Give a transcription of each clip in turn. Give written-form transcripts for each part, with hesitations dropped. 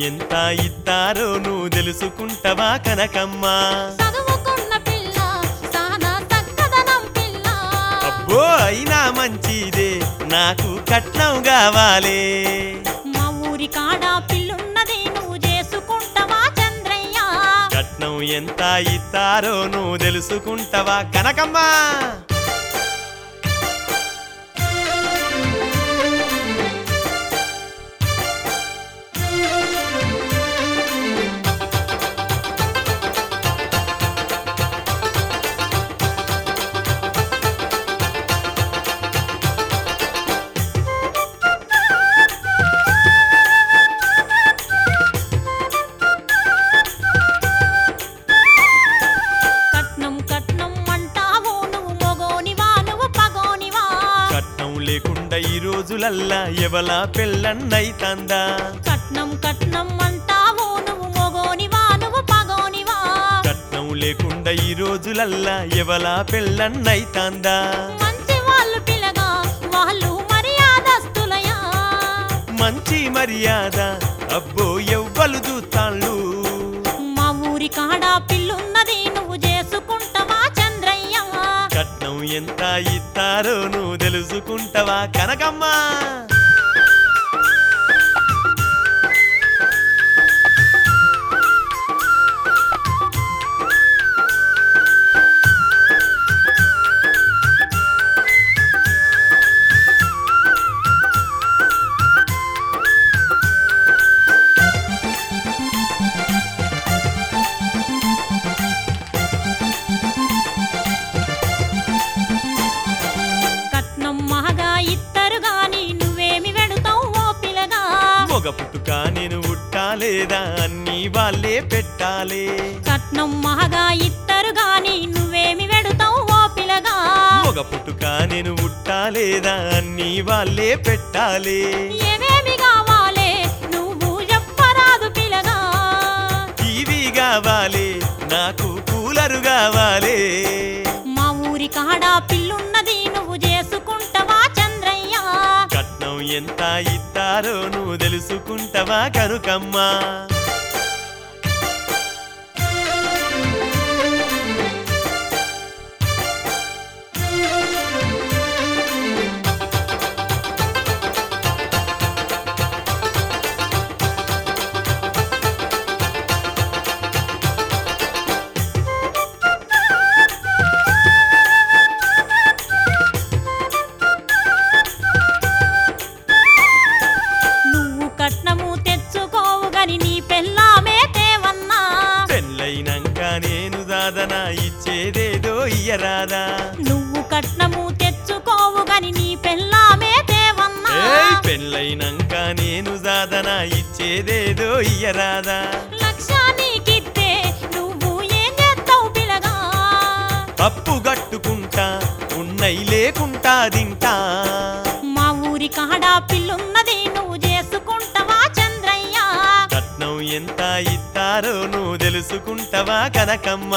ఎంత ఇస్తారో నువ్వు తెలుసుకుంటవా కనకమ్మ చదువుకున్న పిల్ల సానా చక్కదనం పిల్ల అబ్బో అయినా మంచిదే నాకు కట్నం కావాలే మా ఊరి కాడ పిల్లున్నది నువ్వు చేసుకుంటవా చంద్రయ్య కట్నం ఎంత ఇస్తారో నువ్వు తెలుసుకుంటవా కనకమ్మ కట్నం కట్నం అంటావు నువ్వు మొగోనివా నువ్వు పగోనివా కట్నం లేకుండా ఈ రోజులల్లా ఎవలా పెళ్ళన్నైతందా కట్నం కట్నం అంటావు నువ్వు మొగోనివా నువ్వు పగోనివా కట్నం లేకుండా ఈ రోజులల్లా ఎవలా పెళ్ళన్నైతందా మంచి వాళ్ళు పిల్లగా వాళ్ళు మర్యాదస్తులయా మంచి మర్యాద అబ్బో ఎవ్వలు దూతాళ్ళు మా ఊరి కాడ పిల్లున్నది నువ్వు చేసుకుంటవా చంద్రయ్య కట్నం ఎంత ఇస్తారో నువ్వు తెలుసుకుంటవా కనకమ్మ కట్నం మహగా ఇత్తరు గాని నువ్వేమి వెడుతావు ఓ పిల్లగా మొగ పుట్టుక నేను ఉట్టాలేదా అన్నీ వాళ్ళే పెట్టాలే కట్నం మహగా ఇత్తరు గాని నువ్వేమి వెడుతావు ఓ పిల్లగా మొగ పుట్టుక నేను ఉట్టాలేదా అన్నీ వాళ్ళే పెట్టాలే ఏమేమి కావాలే నువ్వు చెప్పరాదు పిల్లగా టీవీ కావాలి నాకు కూలరు కావాలి మా ఊరి కాడ పిల్లున్నది నువ్వు చేసుకుంటవా చంద్రయ్య కట్నం ఎంత ఇస్తారో నువ్వు తెలుసుకుంటవా కనుకమ్మ నువ్వు కట్నము తెచ్చుకోవు గని నీ పెళ్ళామే తేవన్నా పెళ్ళైనాక నేను దాదనా ఇచ్చేదేదో ఇయ్యరాదా నువ్వు కట్నము తెచ్చుకోవు గని నీ పెళ్ళామే తేవన్నా ఏయ్ పెళ్ళైనాక నేను దాదనా ఇచ్చేదేదో ఇయ్యరాదా లక్ష నీకిత్తే నువ్వు ఏం చేస్తావు పిల్లగా అప్పు గట్టుకుంటా ఉన్నై లేకుంటా తింటా మా ఊరి కాడ పిల్లున్నది నువ్వు చేసుకుంటవా చంద్రయ్య కట్నం ఎంత ఇస్తారో నువ్వు తెలుసుకుంటవా కనకమ్మ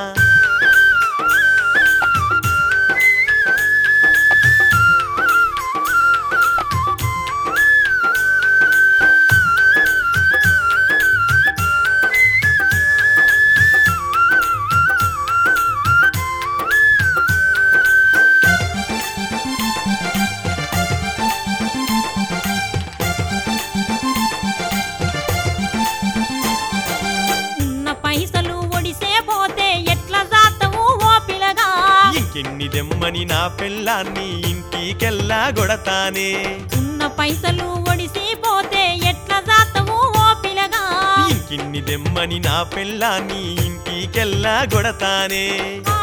ఉన్న పైసలు ఒడిసే పోతే ఎట్లా జాతవు ఓ పిల్లగా ఇంకెన్ని దెమ్మని నా పెళ్ళాన్ని ఇంటికెల్లా గొడతానే ఉన్న పైసలు ఒడిసి పోతే ఎట్లా జాతవు ఓ పిల్లగా ఇంకిన్ని దెమ్మని నా పెళ్ళాన్ని ఇంటికెల్లా గొడతానే ఆ